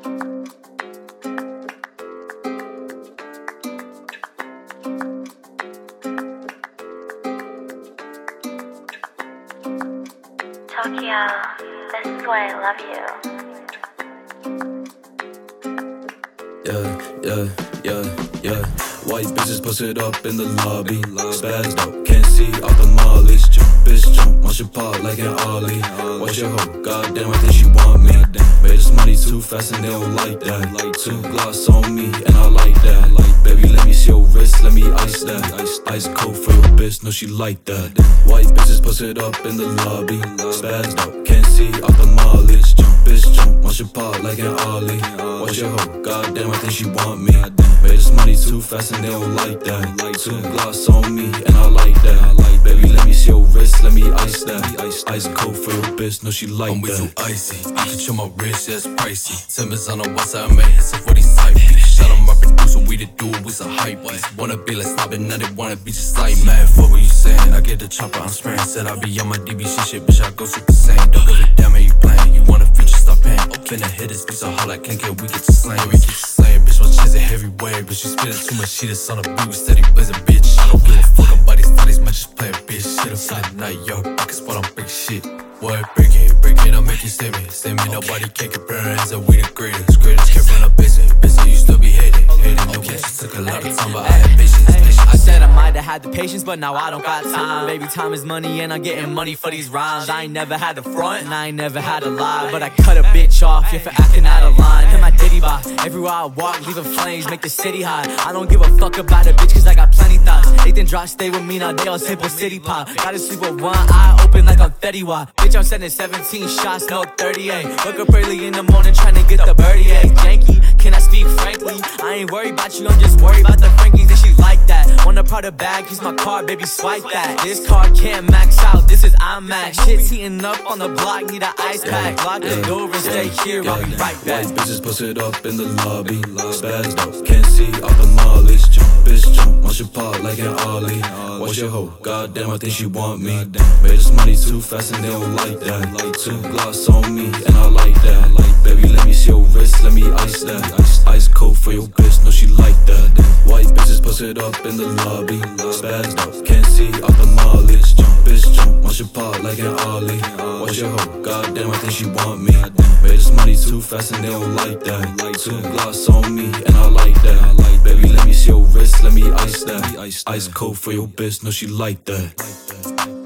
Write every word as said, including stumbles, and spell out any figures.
Tokyo, this is why I love you. Yeah, yeah, yeah, yeah. White bitches posted up in the lobby. Spazzed out, can't see out the molly. Bitch jump, on your part like an ollie. Watch your hoe, goddamn, I think she want me. Made this money too fast and they don't like that. Like two gloss on me and I like that. Like baby, let me see your wrist, let me ice that. Ice, ice cold for your bitch, no she like that. White bitches posted up in the lobby. Spazzed out, can't see out the molly. Bitch jump, on your part like an ollie. Watch your hoe, goddamn, I think she want me. Made this money too fast and they don't like that. Like two gloss on me and I like that. Like baby, let me see your wrist, let me ice that. Ice, ice cold for your bitch, no she like I'm that. way too icy, you can chill my wrist, that's pricey. Timbers on the west side, man, hits it for these type beats. Shout out my producer, we the dude, we some hype beats. Wanna be like stopping, now they wanna be just like man. Fuck what you saying, I get the chopper, I'm spraying. Said I be on my D B C shit, bitch, I go super sane. Don't give a damn, man, you playing, you wanna feature, stop paying. Finna hit this, piece so hard like can't get, we get to slang. We keep slaying, bitch, my chins a heavyweight. Bitch, you spitting too much shit, it's on the beat, we steady blazing, bitch. I don't give a fuck about these thotties, man, just play a bitch. Shit up for the night, yo, pockets full on big shit. What, break it, break it, I'll make you stay me. Stay me, nobody can compare us, we the greatest. Greatest, kept on a busy, busy, you still be hating. Hating, no bitch, it took a lot of time, but I had patience, patience. I said I might have had the patience, but now I don't got time. Baby, time is money, and I'm getting money for these rhymes. I ain't never had the front, and I ain't never had a lie. But I cut a bitch off, yeah, for acting out of line. Hit my ditty box, everywhere I walk, leaving flames, make the city hot. I don't give a fuck about a bitch, cause I got plenty thoughts. Nathan drop, stay with me, now they all simple city pop. Gotta sleep with one eye open like I'm Fetty Wap. Bitch, I'm sending seventeen shots, no thirty-eight. Wake up early in the morning, tryna get the birdie egg. Janky, can I speak frankly? I ain't worried about you, I'm just worried about the Frankies, and she like that. Want a Prada bag, use my card, baby, swipe that. This card can't max out, this is IMAX. Shit's heating up on the block, need an ice pack. Lock the door and stay here, I'll be right back. White bitches posted up in the lobby. Spazzed out, can't see out the molly. Bitch jump, on your part like an ollie. Watch your hoe, goddamn, I think she want me. Made this money too fast and they don't like that. Like two gloss on me and I like that. Like baby, let me see your wrist, let me ice that. Ice, ice cold for your bitch, no she like that. White bitches posted up in the lobby. Spazzed out, can't see out the molly. Bitch jump, on your part like an ollie. Watch your hoe, goddamn, I think she want me. Made this money too fast and they don't like that. Like two gloss on me and I like that. Like baby, let me see your wrist, let me ice that. Ice, ice cold for your bitch, no she like that.